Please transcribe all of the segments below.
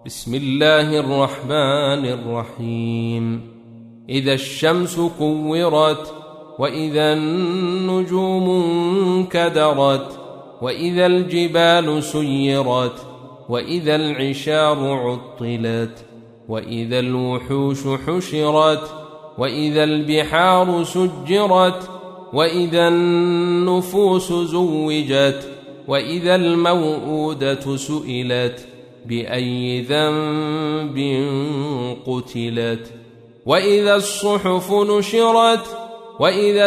بسم الله الرحمن الرحيم. إذا الشمس كورت، وإذا النجوم انكدرت، وإذا الجبال سيرت، وإذا العشار عطلت، وإذا الوحوش حشرت، وإذا البحار سجرت، وإذا النفوس زوجت، وإذا الموءودة سئلت بأي ذنب قتلت، وإذا الصحف نشرت، وإذا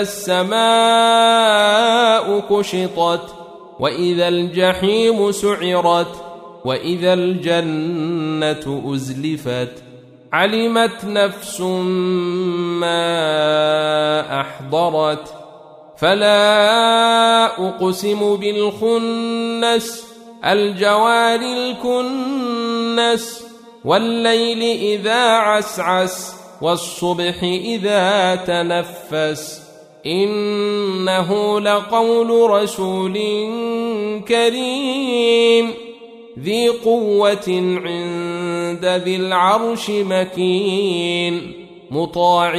السماء كشطت، وإذا الجحيم سعرت، وإذا الجنة أزلفت. علمت نفس ما أحضرت. فلا أقسم بالخنس، الجوار الكنس، والليل إذا عسعس، والصبح إذا تنفس. إنه لقول رسول كريم، ذي قوة عند ذي العرش مكين، مطاع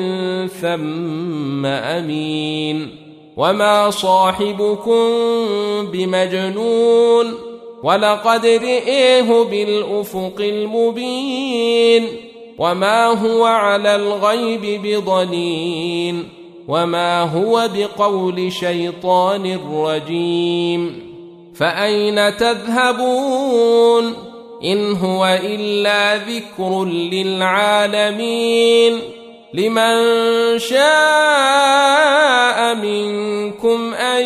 ثم أمين. وما صاحبكم بمجنون، ولقد رئيه بالأفق المبين. وما هو على الغيب بضنين، وما هو بقول شيطان رجيم. فأين تذهبون؟ إن هو إلا ذكر للعالمين. لمن شاء منكم أن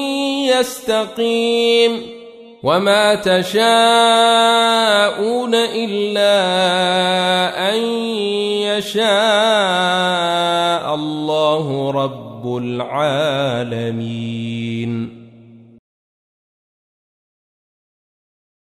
يستقيم. وما تشاءون إلا أن يشاء الله رب العالمين.